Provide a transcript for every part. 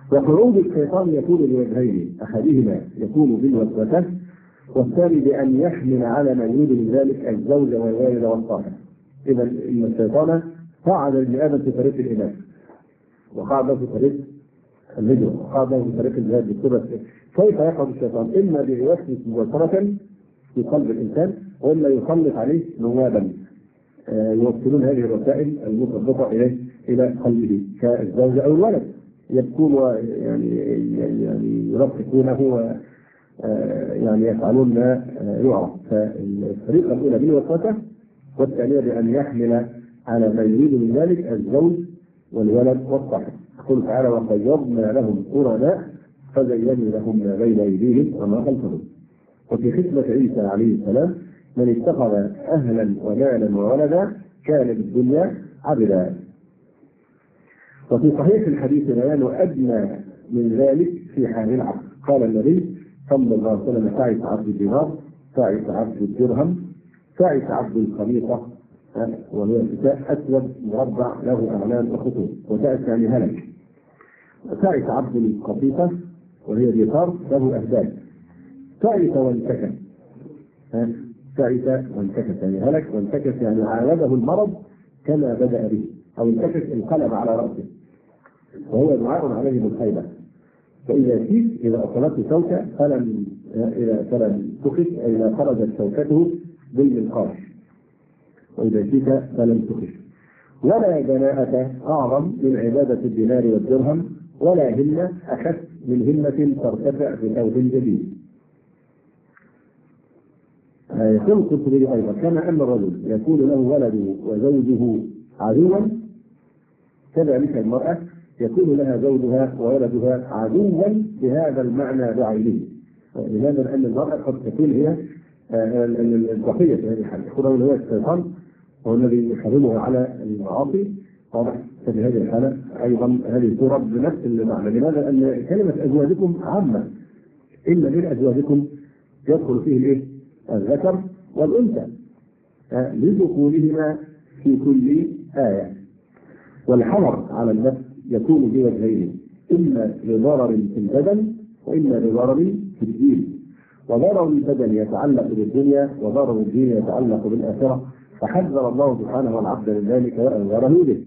وقعود الشيطان يكون بوجهين، أحدهما يكون بالوسوسة، والثاني بأن يحمل على من يريد من ذلك الزوج والوالد والصاحب. إذا إن الشيطان قعد ابن آدم في طريق الإناث، وقعد في طريق الهجرة، وقعد في طريق الجهاد بالسبب. كيف يقعد الشيطان؟ إما بيوسوس مباشرة في قلب الإنسان، وإلا يسلط عليه نوابا يوصلون هذه الرسائل المثبطة إلى قلبه كالزوج أو الولد، يبكون يعني يرققونه يعني يفعلون ما يعرف. فالطريقة الأولى بالوسوسة، والثانية بأن يحمل على من يريد من ذلك الزوج والولد والصاحب. يقول تعالى: وقيضنا لهم قرناء فزينا لهم ما بين أيديهم وما خلفهم. وفي خدمة عيسى عليه السلام: من اتخذ أهلا ومالا وولدا كان بالدنيا عبدا. وفي صحيح الحديث بيان أدنى من ذلك في حال العبد. قال النبي صلى الله عليه وسلم: تعس عبد الدينار، تعس عبد الدرهم، تعس عبد الخليقة، وهي كتاب أسود مربع له أعلام وخطوط، وتعس يعني هلك. تعس عبد القطيفة، وهي ديثار له أهداف. تعس وانتكس، تعس وانتكس يعني هلك، وانتكس يعني عاوده المرض كما بدأ به، أو انتكس انقلب على رأسه، وهو دعاء عليه بالخيبة. فإذا شيك إذا أصابته شوكة فلم تخش، أي إذا خرجت شوكته بالمنقار، وإذا شيك فلم تخش. ولا جناءة أعظم من عبادة الدينار والدرهم، ولا همة أخف من همة ترتفع في ثوب جديد. يقول القرطبي أيضا: كما أن الرجل يكون له ولده وزوجه عدوا، كذلك المرأة يكون لها زوجها وولدها عدوا بهذا المعنى بعينه. لماذا؟ لأن المرأة قد تكون هي الضحية في هذه الحالة، يكون هو الشيطان هو الذي يحرمه على المعاصي. واضح؟ في هذه الحالة أيضا هذه الصورة بنفس المعنى. لماذا؟ لأن كلمة أزواجكم عامة، إلا من أزواجكم يدخل فيه الإيه؟ الذكر والأنثى، لدخولهما في كل آية. والحظر على النفس يكون بوجهين: إما لضرر في البدن، وإما لضرر في الدين. وضرر البدن يتعلق بالدنيا، وضرر الدين يتعلق بالآخرة، فحذر الله سبحانه العبد من ذلك وأنذره به.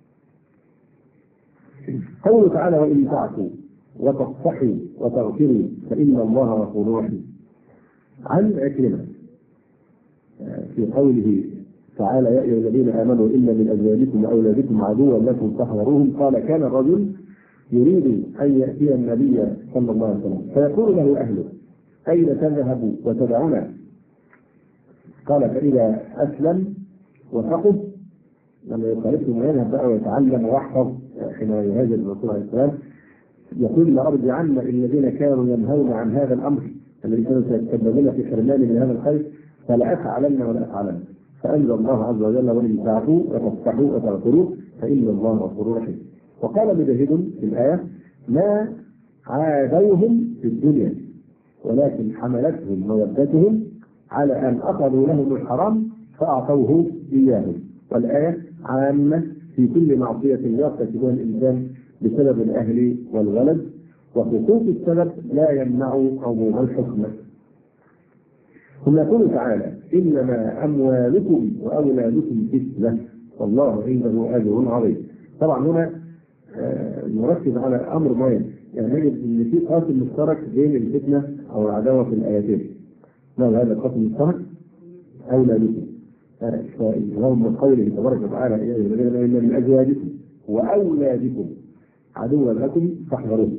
قوله تعالى: وإن تعفوا وتصفحوا وتغفروا فإن الله غفور رحيم. عن عكرمة في قوله تعالى: يا أيها الذين آمنوا إن من أزواجكم وأولادكم عدوا لكم فاحذروهم. قال: كان الرجل يريد أن يأتي النبي صلى الله عليه وسلم فيقول له أهله: أين تذهب وتدعنا؟ قال: فإذا أسلم وفقه، لما يخالفهم يذهب بقى ويتعلم ويحفظ حين يهاجر الرسول عليه السلام، يقول: لأرجعن الذين كانوا ينهون عن هذا الأمر الذي كانوا سيتسببون في حرمان من هذا الخير، فلأفعلن ولأفعلن. فأنزل الله عز وجل: وإن تعفوا وتصفحوا وتغفروا فإن الله غفور رحيم. وقال مجاهد في الآية: ما عادوهم في الدنيا، ولكن حملتهم مودتهم على أن أخذوا لهم الحرام فأعطوه إياهم. والآية عامة في كل معصية يرتكبها الإنسان بسبب الأهل والولد، وخصوص السبب لا يمنع عموم الحكم. ثم يقول تعالى: إنما أموالكم وأولادكم فتنة والله عنده أجر عظيم. طبعا هنا نركز على أمر معين، يعني نجد أن في قاسم مشترك بين الفتنة أو العداوة في الآيتين. ما هذا القاسم المشترك؟ أولادكم. فهو من قوله تبارك وتعالى: إن من أزواجكم وأولادكم عدوا لكم فاحذروه.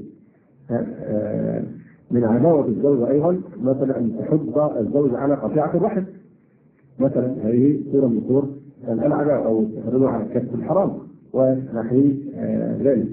من عداوة الزوج أيضا مثلا أن تحض الزوج على قطيعة الرحم، مثلا هذه صورة من صور العداوة، أو تحرمه على كسب الحرام ونحو ذلك،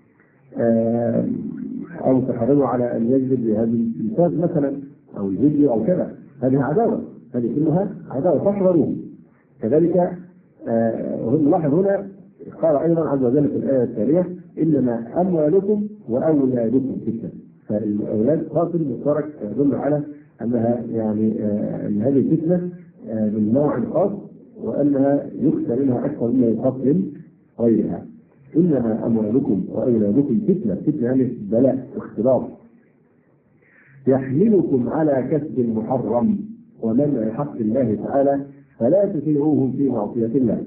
أو تحرمه على أن يجلب بهذه الإنسان مثلا، أو الفيديو أو كذا. هذه عداوة، هذه كلها عداوة فاحذروه. كذلك نلاحظ هنا قال أيضا عز وجل في الآية التالية: إنما أموالكم وأولادكم فتنة. فالأولاد قاتل مشترك يدل على أنها يعني أن هذه الفتنة من نوع خاص، وأنها يخشى منها أكثر مما يخاف من غيرها. إنما أموالكم وأولادكم فتنة، فتنة يعني بلاء واختلاط، يحملكم على كسب محرم ومنع حق الله تعالى فلا تطيعوهم في معصية الله.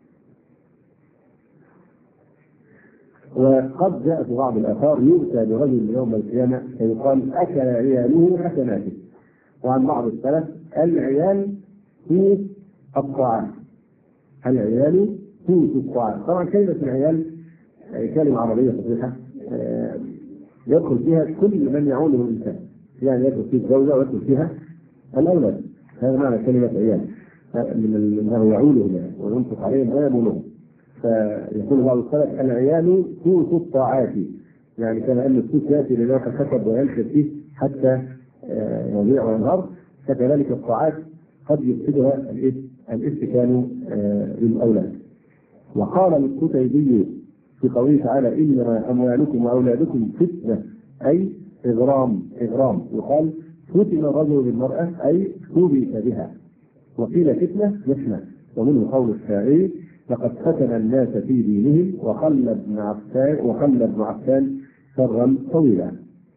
وقد جاء في بعض الآثار يؤتى برجل يوم القيامة فيقال أكل عياله حسناته. وعن بعض السلف العيال قوت الطعام، العيال قوت الطعام. طبعا كلمة العيال كلمة عربية صحيحة يدخل فيها كل من يعوله الإنسان، يعني يدخل فيه الزوجة ويدخل فيها الأولاد، هذا معنى كلمة عيال، من أنه يعوله وينفق عليهم ويبلغهم. فيقول بعض السلف العيال قوت الطاعات، يعني كما أن السوس يأتي لما كسب وينشر فيه حتى يضيع وينهار، فكذلك الطاعات قد يفسدها الاتكال للأولاد. وقال القتيبي في قوله تعالى إنما أموالكم وأولادكم فتنة أي إغرام، يقال فتن الرجل بالمرأة أي فتن بها، وقيل فتنة محنة. ومنه قول الشاعر لقد فتن الناس في دينهم وخلى ابن عفان شرا طويلا.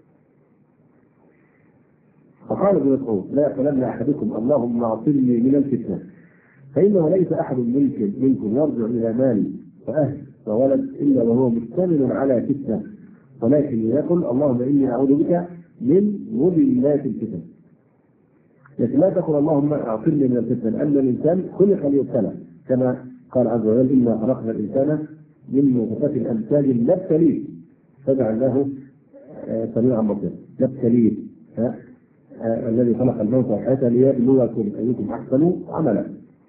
فقال ابن مسعود لا يقولن أحدكم اللهم اعصمني من الفتنة، فإنه ليس أحد منكم يرجع إلى مال وأهل وولد إلا وهو مشتمل على فتنة، ولكن يقول اللهم إني أعوذ بك من مضلات الفتن. لكن لا تقول اللهم اعصمني من الفتن، لأن الإنسان خلق ليبتلى، كما قال عز وجل إنا خلقنا الإنسان من نطفة أمثال نبتليه فجعلناه سميعا بصيرا. نبتليه الذي خلق الموت والحياة ليبلوكم أيكم أحسن عملا،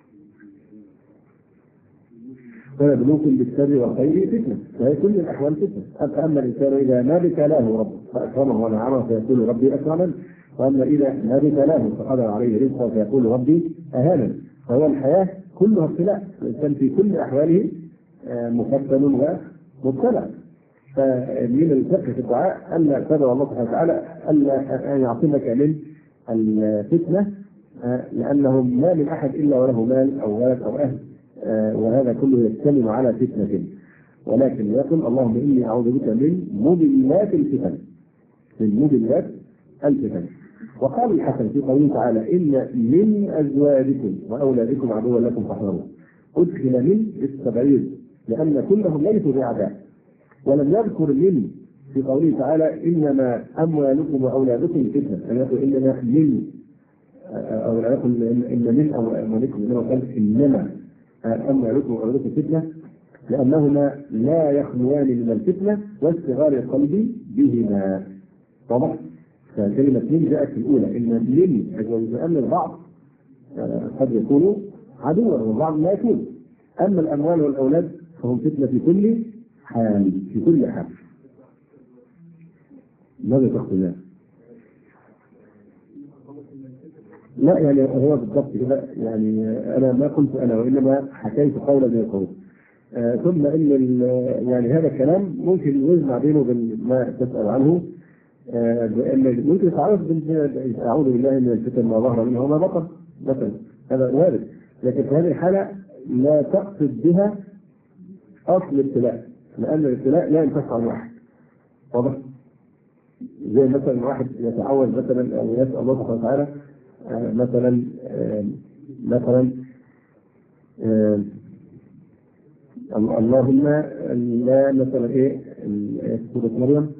ويبلوكم بالشر والخير فتنة، وهي كل الأحوال فتنة. فأما الإنسان إذا ما ابتلاه ربه فأكرمه ونعمه فيقول ربي أكرمن، وأما إذا ما ابتلاه فقدر عليه رزقه فيقول ربي أهانن. فهو الحياة كلها ابتلاء، الإنسان في كل أحواله مفتن ومبتلى. فمن الفقه في الدعاء أن تدعو الله سبحانه وتعالى أن يعصمك من الفتنة، لأنه ما من أحد إلا وله مال أو ولد أو أهل، وهذا كله يجتمع على فتنة. ولكن يقول اللهم إني أعوذ بك من مضلات الفتن، من مضلات الفتن. وقال الحسن في قوله تعالى إن من أزواجكم وأولادكم عدوا لكم فاحذروه، أدخل من التبعيض لأن كلهم ليسوا بأعداء، ولم يذكر من في قوله تعالى إنما أموالكم وأولادكم فتنة، أن يقول إنما من أو لا يقول إن من أموالكم، إنما قال إنما أموالكم وأولادكم فتنة، لأنهما لا يخلوان من الفتنة واستغار القلب بهما. طبعا فكلمة من جاءت في الأولى إن من لأن البعض قد يكونوا عدوا والبعض لا يكون، أما الأموال والأولاد فهم فتنة في كل حال، في كل حال. ماذا تقول له؟ لا يعني هو بالضبط كده، يعني أنا ما قلت أنا وإنما حكيت قولا من القول. ثم إن يعني هذا الكلام ممكن يجمع بينه وبين ما تسأل عنه، ممكن تعرف أعوذ بالله من الفتن ما ظهر منه وما بطن مثلا، هذا وارد. لكن في هذه الحالة لا تقصد بها أصل الابتلاء، لأن الابتلاء لا ينفك عن واحد. واضح؟ زي مثلا واحد يتعوذ مثلا أو يسأل الله سبحانه وتعالى مثلا اللهم لا مثلا سورة مريم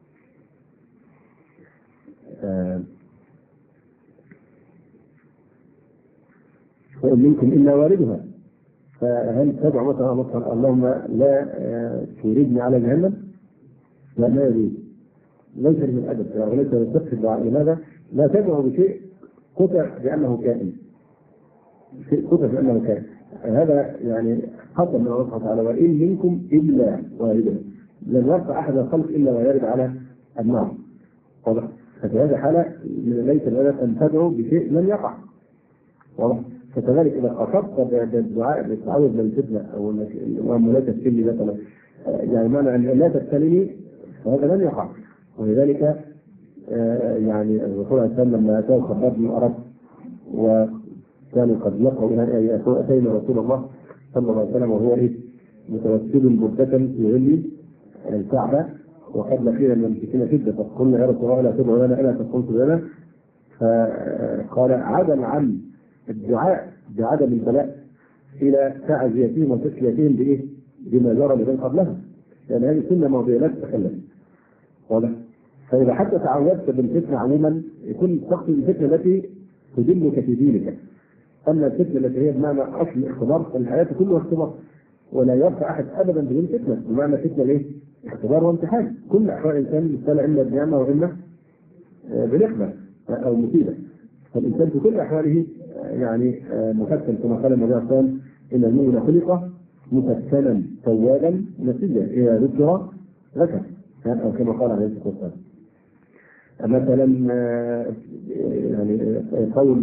وإن منكم إلا واردها، فهل تدعو مثلا اللهم لا توردني على جهنم؟ لا يريد، ليس من الأدب وليس من صدق الدعاء. لماذا؟ لا تدعو بشيء قطع بأنه كائن، شيء قطع بأنه كائن. هذا يعني حصل من الله سبحانه وتعالى وإن منكم إلا واردها، لن يرفع أحد الخلق إلا ويرد على النار. واضح؟ ففي هذه الحالة ليس الأدب أن تدعو بشيء لم يقع. واضح؟ فكذلك إذا قصدت بالدعاء بالتعوذ من الفتنة أو لا تبتلي مثلا، يعني معنى أن لا تبتلني فهذا لن يقع. ولذلك يعني الرسول عليه السلام لما أتاه خباب بن الأرض وكانوا قد لقوا أتينا رسول الله صلى الله عليه وسلم وهو متوسل مدة في ظل الكعبة وقد لقينا من المشركين شدة فقلنا يا رسول الله لا تدعو لنا الا تقلت لنا، فقال عدم عن الدعاء بعدم البلاء الى تعزيتهم وتسليتهم بايه؟ بما جرى لمن قبلها، لان هذه سنه ماضيه لا تتخلف. واضح؟ فاذا حتى تعودت بالفتنه عموما يكون تقصد الفتنه التي تدلك في دينك. اما الفتنه التي هي بمعنى اصل اختبار، فالحياه كلها اختبار ولا يبقى احد ابدا بدون فتنه، بمعنى فتنه ايه؟ اختبار وامتحان. كل احوال الانسان مبتلى اما بنعمه واما بنقمه او مصيبه. فالانسان في كل احواله يعني مفتن كما قال النبي صلى الله عليه وسلم ان المؤمن خلق مفتنا توابا نسيا اذا ذكر ذكر، او كما قال عليه الصلاه والسلام. مثلا يعني قول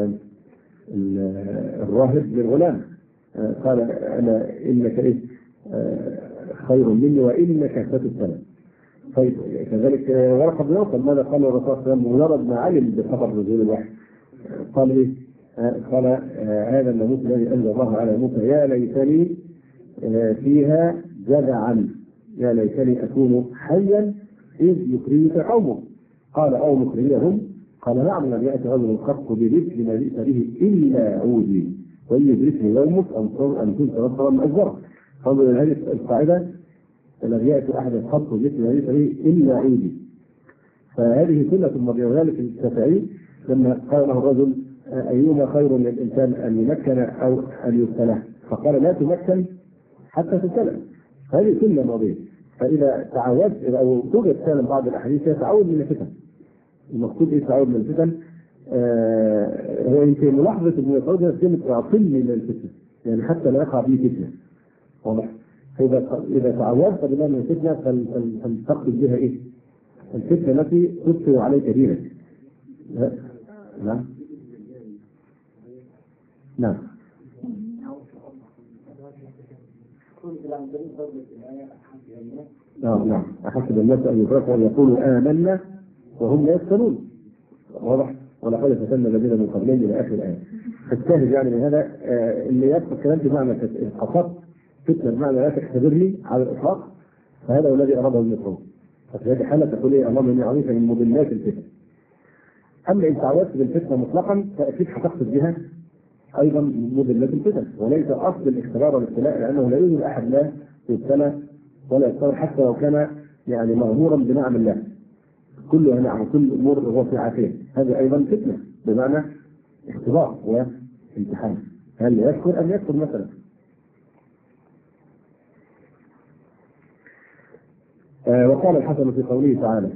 الراهب للغلام قال انا انك ايه خير مني وانك ستبتلى. طيب كذلك ورقه بن نوفل ماذا قال الرسول صلى الله عليه وسلم مجرد ما علم بخبر نزول الوحي؟ قال ايه؟ قال هذا الناموس الذي انزل الله على موسى يا ليتني فيها جذعا، يا ليتني اكون حيا اذ يخرجك قومك. قال او مخرجهم؟ قال نعم لم ياتي رجل قط برزق ما جئت به الا عودي وان يدركني يومك ان كنت نصرا مؤجرا. فانظر الى هذه القاعده لم ياتي احد قط برزق ما جئت به الا عودي. فهذه سنه ماضيه. وذلك الشافعي لما قال له الرجل ايهما خير للانسان ان يمكن او ان يبتلى؟ فقال لا تمكن حتى تبتلى. هذه سنه ماضيه. فاذا تعودت او توجد فعلا بعض الاحاديث تعود من الفتن. المقصود ايه تعود من الفتن؟ هو يمكن ملاحظه ابن مسعود كلمه اعطني من الفتنه، يعني حتى لا يقع بي فتنه. واضح؟ اذا تعودت بما من الفتنه فلتقصد بها ايه؟ الفتنه التي تبطل عليك دينك. نعم نعم نعم أحسب الناس أن يتركوا أن يقولوا آمنا وهم لا يفتنون. واضح؟ ولقد فتنا الذين من قبلهم إلى آخر الآية. فالشاهد يعني من هذا اللي يبقى الكلام بمعنى قصدت فتنة بمعنى لا تختبرني على الإطلاق، فهذا هو الذي أراده المفروض. ففي هذه الحالة تقول إيه اللهم إني أعوذ من مضلات الفتن. أما إن تعودت بالفتنة مطلقا فأكيد هتقصد بها ايضا مضلات الفتن، وليس اصل الاختبار والابتلاء، لانه لا يوجد احد لا يبتلى ولا يختبر حتى لو كان يعني مغمورا بنعم الله. كلها نعم وكل امور هو في عافيه، هذه ايضا فتنه بمعنى اختبار وامتحان. هل يشكر ام يكفر مثلا؟ وقال الحسن في قوله تعالى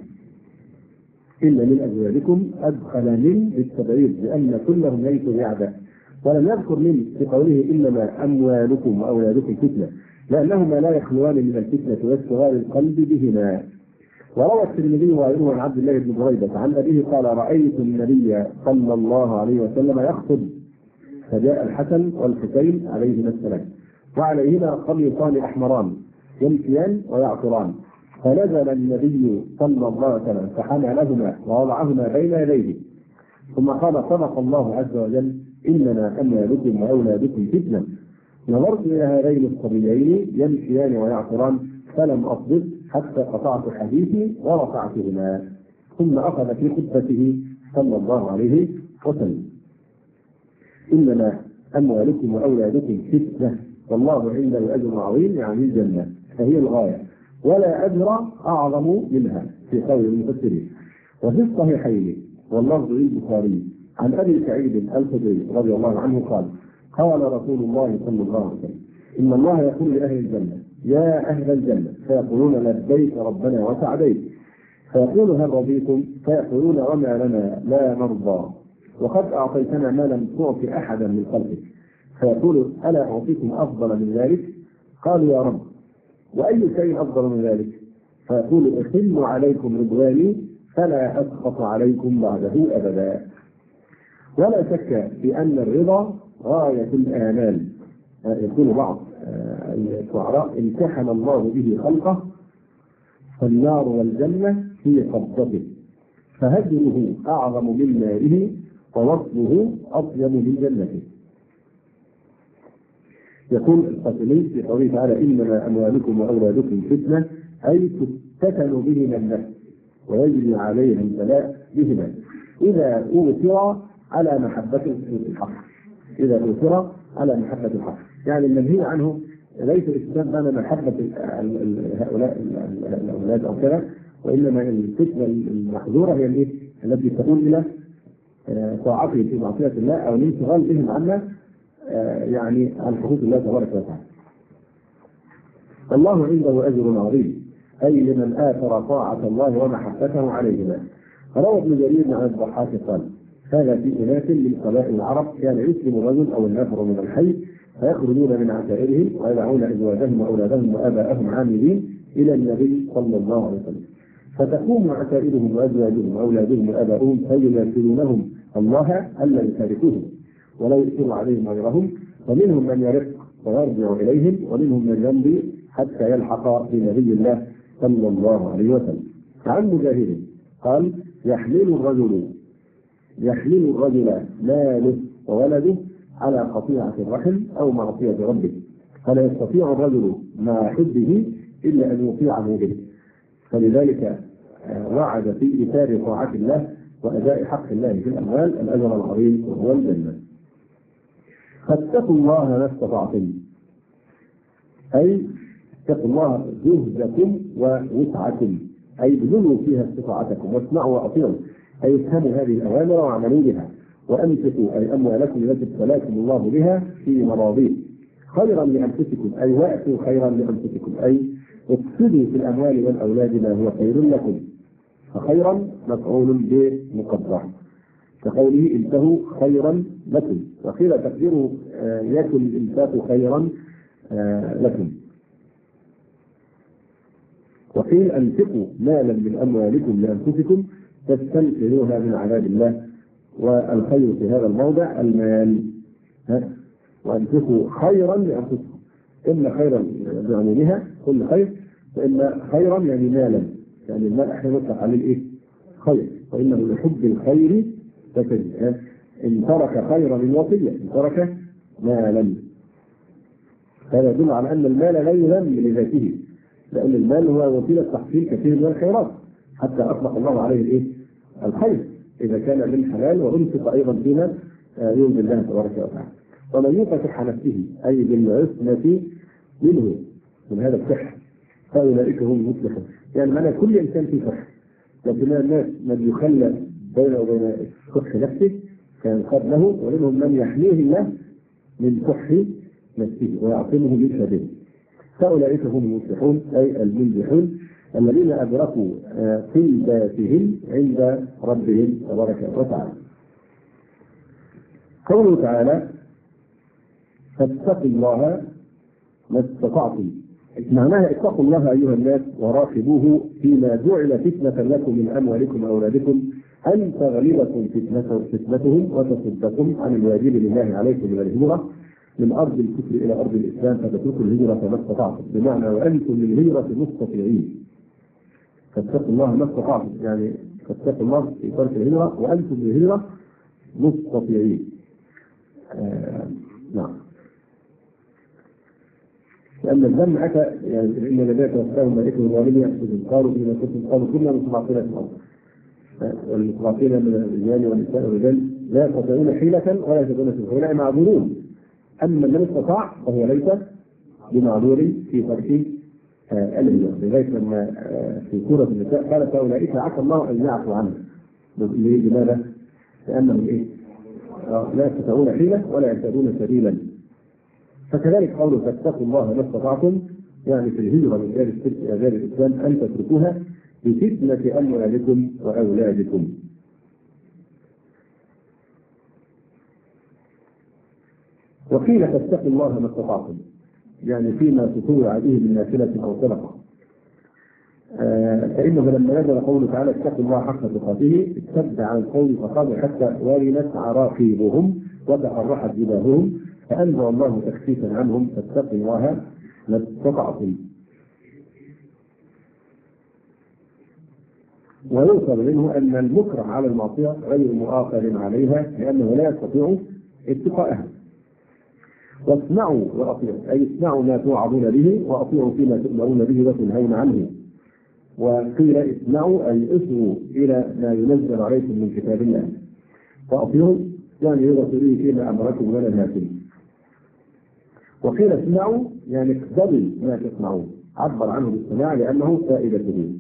إن من أزواجكم أدخل من بالتبعيد لأن كلهم ليسوا بعدا، ولم يذكر من في قوله إنما أموالكم وأولادكم فتنة، لأنهما لا يخلوان من الفتنة واشتغال القلب بهما. وروى الترمذي وغيره عن عبد الله بن بريدة عن أبيه قال رأيت النبي صلى الله عليه وسلم يخطب فجاء الحسن والحسين عليهما السلام وعليهما قميصان أحمران يمشيان ويعطران، فنزل النبي صلى الله عليه وسلم فحملهما ووضعهما بين يديه ثم قال صدق الله عز وجل إنما أموالكم وأولادكم فتنة. نظرت إلى هذين الصبيين يمشيان ويعطران فلم أصبر حتى قطعت حديثي ورفعتهما. ثم أخذ في خطبته صلى الله عليه وسلم إنما أموالكم وأولادكم فتنة والله عنده أجر عظيم، يعني الجنة، فهي الغاية ولا أجر أعظم منها في قول المفسرين. وفي الصحيحين واللفظ للبخاري عن أبي سعيد الخدري رضي الله عنه قال قال رسول الله صلى الله عليه وسلم إن الله يقول لأهل الجنة يا أهل الجنة فيقولون لبيك ربنا وسعديك، فيقول هل رضيتم؟ فيقولون وما لنا لا نرضى وقد أعطيتنا ما لم تعط أحدا من خلقك، فيقول ألا أعطيكم أفضل من ذلك؟ قالوا يا رب وأي شيء أفضل من ذلك؟ فيقول أحل عليكم رضواني فلا أسخط عليكم بعده أبدا. ولا شك في أن الرضا غاية الآمال. يقول بعض الشعراء امتحن الله به خلقه فالنار والجنة في قبضته فهجره أعظم من مائه ووصله أطيب من جنته. يقول القاتلين في قوله تعالى: إنما أموالكم وأولادكم فتنة، أي تفتتن بهما النفس ويجري عليها البلاء بهما إذا أوثر على محبة الحق. إذا أوثر على محبة الحق، يعني المنهي عنه ليس الإسلام معنى محبة هؤلاء الأولاد أو كذا، وإنما الفتنة المحظورة هي التي تقول إلى طاعته في معصية الله أو الانشغال بهم عنا يعني عن حقوق الله تبارك وتعالى. الله عنده أجر عظيم، أي لمن آثر طاعة الله ومحبته عليهما. روى ابن جرير عن الضحاك قال: هذا في أناس من قبائل العرب كان يسلم الرجل أو النفر من الحي فيخرجون من عشائرهم ويدعون أزواجهم وأولادهم وآباءهم عاملين إلى النبي صلى الله عليه وسلم، فتقوم عشائرهم وأزواجهم وأولادهم وآباؤهم فيذكرونهم الله ألا يشاركوهم ولا يؤثر عليهم غيرهم، ومنهم من يرق ويرجع إليهم، ومنهم من يمضي حتى يلحق بنبي الله صلى الله عليه وسلم. عن مجاهد قال: يحمل الرجل ماله وولده على قطيعة الرحم أو معصية ربه، فلا يستطيع الرجل مع حبه إلا أن يطيعه به، فلذلك وعد في إيثار طاعة الله وأداء حق الله في الأموال الأجر العظيم وهو الجنة. فاتقوا الله ما استطعتم، أي اتقوا الله جهدكم ووسعكم، أي بذلوا فيها استطاعتكم، واسمعوا وأطيعوا، أي افهموا هذه الأوامر واعملوا بها، وأنفقوا أي أموالكم التي ابتلاكم الله بها في مراضيه خيرا لأنفسكم، أي وأتوا خيرا لأنفسكم، أي اقصدوا في الأموال والأولاد ما هو خير لكم، فخيرا مفعول به مقدر كقوله: انتهوا خيرا لكم، وقيل تقديره يكن الانفاق خيرا لكم، وقيل انفقوا مالا من اموالكم لانفسكم تستنفذوها من عذاب الله، والخير في هذا الموضع المال، وانفقوا خيرا لانفسكم، ان خيرا بعمومها كل خير، فان خيرا يعني مالا، يعني المال احيانا يطلق عليه الايه؟ خير، وانه لحب الخير فتجد. ان ترك خيرا الوصيه، ان ترك مالا، هذا يدل على ان المال لا يذم لذاته، لان المال هو وسيله تحصيل كثير من الخيرات، حتى اطلق الله عليه الايه؟ الخير، اذا كان من حلال وانفق ايضا فيما يرضي الله تبارك وتعالى. ومن يوق شح نفسه اي بالعصمه منه من هذا الشح فاولئك هم المفلحون، يعني معنى كل انسان فيه شح، لكن الناس من يخلى بينه وبين شح نفسه كان قبله، ومنهم من يحميه الله من شح نفسه ويعصمه من شره، فاولئك هم المفلحون اي المنجحون الذين ادركوا طيباتهم عند ربهم تبارك وتعالى. قوله تعالى: فاتقوا الله ما استطعتم، معناها اتقوا الله ايها الناس وراقبوه فيما جعل فتنة لكم من اموالكم واولادكم، ان تغلبكم فتنتهم وتصدكم عن الواجب لله عليكم من الهجرة من ارض الكفر الى ارض الاسلام، فتتركوا الهجرة ما استطعتم، بمعنى وانتم للهجرة مستطيعين. فاتقوا الله ما استطعتم، يعني فاتقوا الله في ترك الهجرة وانتم للهجرة مستطيعين. نعم. لأن الذم أتى يعني إن الذين توفاهم ملائكة الظالمين يحسدون قالوا فيما كنتم قالوا كنا مستضعفين في الأرض، والمستضعفين من الرجال والنساء والرجال لا يستطيعون حيلة ولا يجدون سبيلا، هؤلاء معذورون. أما من استطاع فهو ليس بمعذور في ترك الهجرة، لذلك لما في سورة النساء قال فأولئك عسى الله أن يعفو عنهم. لماذا؟ لأنهم إيه؟ لا يستطيعون حيلة ولا يهتدون سبيلا. فكذلك قوله فاتقوا الله ما استطعتم، يعني في الهجرة من دار الشرك إلى دار الإسلام أن تتركوها بفتنة أموالكم وأولادكم. وقيل فاتقوا الله ما استطعتم، يعني فيما تطوع به من نافلة أو صدقة، فإنه لما نزل قوله تعالى اتقوا الله حق تقاته اتبع عن القول فقال حتى ولنت عراقيبهم وتقرحت جباههم، فأنزل الله تخفيفا عنهم فاتقوا الله ما استطعتم. ويوصل منه أن المكره على المعصية غير مؤاخذ عليها لأنه لا يستطيع اتقاءها. واسمعوا وأطيعوا، أي اسمعوا ما توعظون به وأطيعوا فيما تؤمرون به وتنهون عنه. وقيل اسمعوا أي اسمعوا إلى ما ينزل عليكم من كتاب الله، فأطيعوا يعني يرسلوا فيما أمركم ولا نهاكم. وقيل اسمعوا يعني اقتضوا ما تسمعون، عبر عنه بالسماع لأنه فائدته.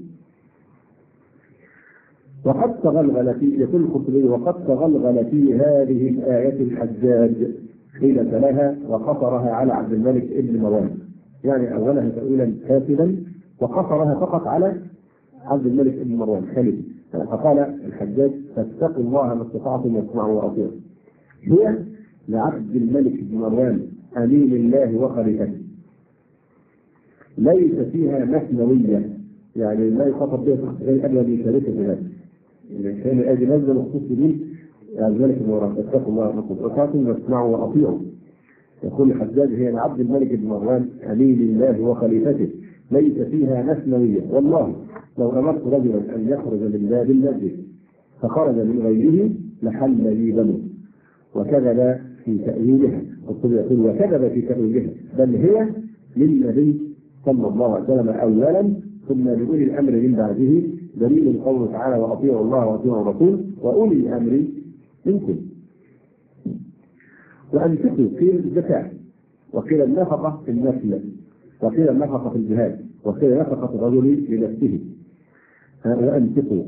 وقد تغلغل في يقول القرطبي وقد تغلغل في هذه الآية الحجاج حيلة لها وقصرها على عبد الملك ابن مروان، يعني أولها تأويلا فاسدا وقصرها فقط على عبد الملك ابن مروان خالد. فقال الحجاج فاتقوا الله ما استطعتم واسمعوا وأطيعوا، هي لعبد الملك بن مروان أمين الله وخليفته، ليس فيها مثنوية، يعني لا يخاطب بها غير أبدا بشريكة ذلك. كان الآية نزل الخصوص به الملك بن مروان اتقوا الله ما استطعتم واسمعوا وأطيعوا. يقول الحجاج هي لعبد الملك بن مروان أمين الله وخليفته، ليس فيها مثنوية. والله لو أمرت رجلا أن يخرج من باب المسجد فخرج من غيره لحل لي دمه. وكذب في تأويلها، يقول وكذب في تأويلها، بل هي للنبي صلى الله عليه وسلم أولا ثم لأولي الأمر من بعده، دليل قوله تعالى وأطيعوا الله وأطيعوا الرسول وأولي الأمر منكم. وأنفقوا قيل الزكاة، وقيل النفقة في النفل، وقيل النفقة في الجهاد، وقيل نفقة الرجل لنفسه. وأنفقوا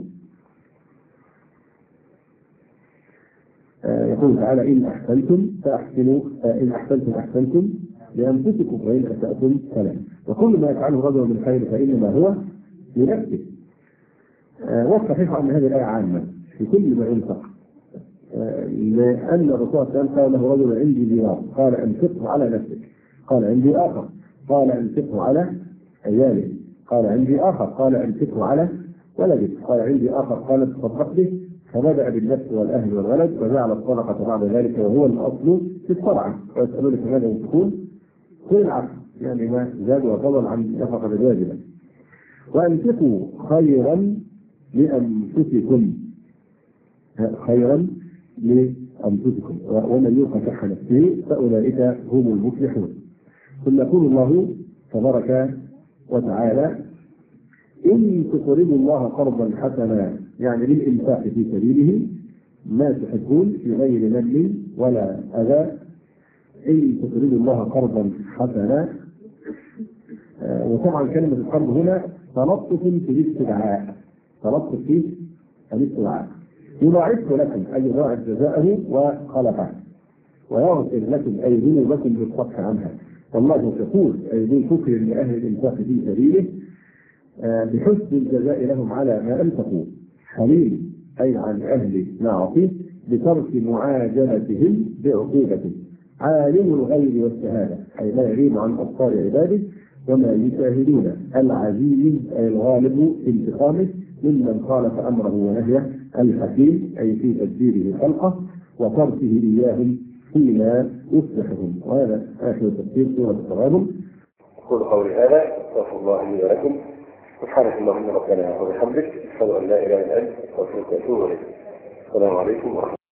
يقول تعالى إن أحسنتم فأحسنوا، إن أحسنتم أحسنتم لأنفسكم وإن أسأتم فلا، وكل ما يفعله رجل من خير فإنما هو لنفسه. والصحيح أن هذه الآية عامة في كل ما ينفق، لأن الرسول صلى الله عليه وسلم قال له رجل عندي دينار قال أنفقه على نفسك، قال عندي آخر قال أنفقه على عيالك، قال عندي آخر قال أنفقه على ولدك، قال عندي آخر قال تصدق به، فبدأ بالنفس والأهل والولد وجعل الصدقة بعد ذلك وهو الأصل في الصدقة. ويسألونك ماذا ينفقون؟ كل العفو، يعني ما زاد وفضل عن نفقة الواجبة. وأنفقوا خيرا لأنفسكم، خيرا لأنفسكم ومن يوق شح نفسه فأولئك هم المفلحون. ثم يقول الله تبارك وتعالى إن تقرضوا الله قرضا حسنا، يعني للإنفاق في سبيله ما تحبون في غير من ولا أذى. إن تقرضوا الله قرضا حسنا، وطبعا كلمة القرض هنا تلطف في الاستدعاء، تلطف في الاستدعاء، يضاعفه لكم أي يضاعف جزاءه وخلفه ويغفر لكم أي ذنوبكم بالصفح عنها. والله يقول أي ذو شكر لأهل الإنفاق في سبيله بحسن الجزاء لهم على ما أنفقوا، حليم أي عن أهل معاصيه بترك معاجلتهم بعقوبته، عالم الغيب والشهادة أي لا يغيب عن أبصار عباده وما يشاهدون، العزيز أي الغالب في انتقامه ممن خالف أمره ونهيه، الحكيم أي في تدبيره خلقه وتركه إياهم فيما يصلحهم. وهذا آخر تفسير سورة التغابن. أقول قولي هذا أستغفر الله لي ولكم، سبحانك اللهم ربنا وبحمدك، أشهد أن لا إله إلا أنت أستغفرك وأتوب إليك. السلام عليكم ورحمة الله.